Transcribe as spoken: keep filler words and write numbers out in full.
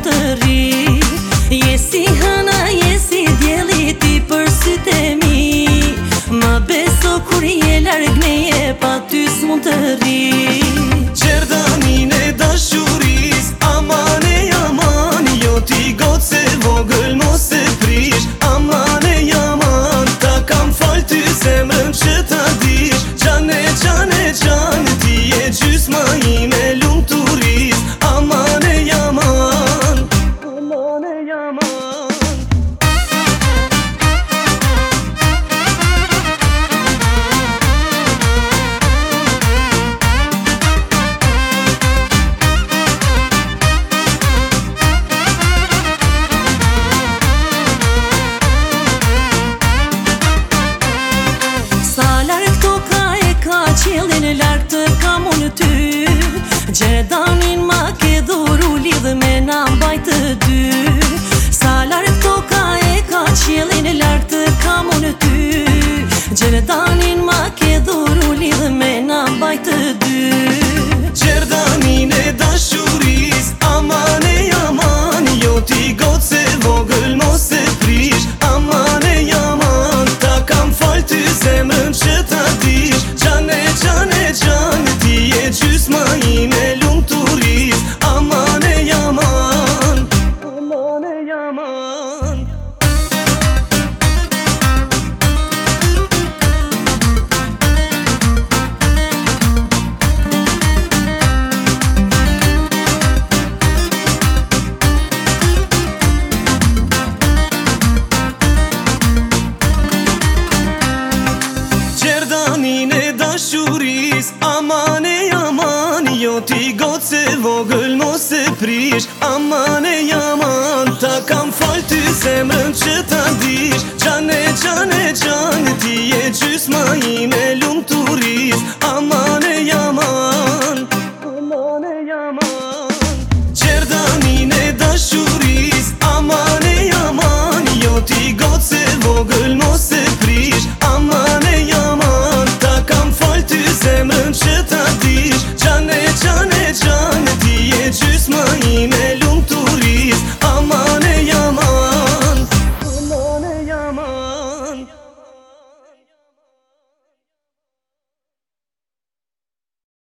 të ri. Je si hëna, je si djeli ti për sytë e mi. Më beso kur je larg meje, pa ty s'mund të ri. Gjerdanin e dashuris, aman e aman, jo ti gocë e vogël mos e prish. Aman e aman, ta kam fal ty zemrën që ta dish. Gjane, gjane, gjane, ti je gjysma ime lumturis. Aman e aman, aman e aman. Qelin larg të kam unë ty, Gjerdanin ma ke dhuru, lidh me na mbajt të dy. Sa larg toka e ka qelin larg të kam unë ty, Gjerdanin ma ke dhuru, lidh me na mbajt të dy. Gjerdanin e dashuris, aman e aman, jo ti gocë e vogël mos e prish. Aman e aman, ta kam fal ty zemrën që ta dish. Gjane, gjane, gjane, ti je gjysma ime lumturis. Aman e aman, aman e aman. Gjerdanin e dashuris, aman e aman, jo ti gocë e vogël mos e prish. Aman e aman, ta kam fal ty zemrën që ta dish. Gjane, gjane, gjane, ti je gjysma ime lumturis. Aman e aman, aman e aman. Gjerdanin e dashuris,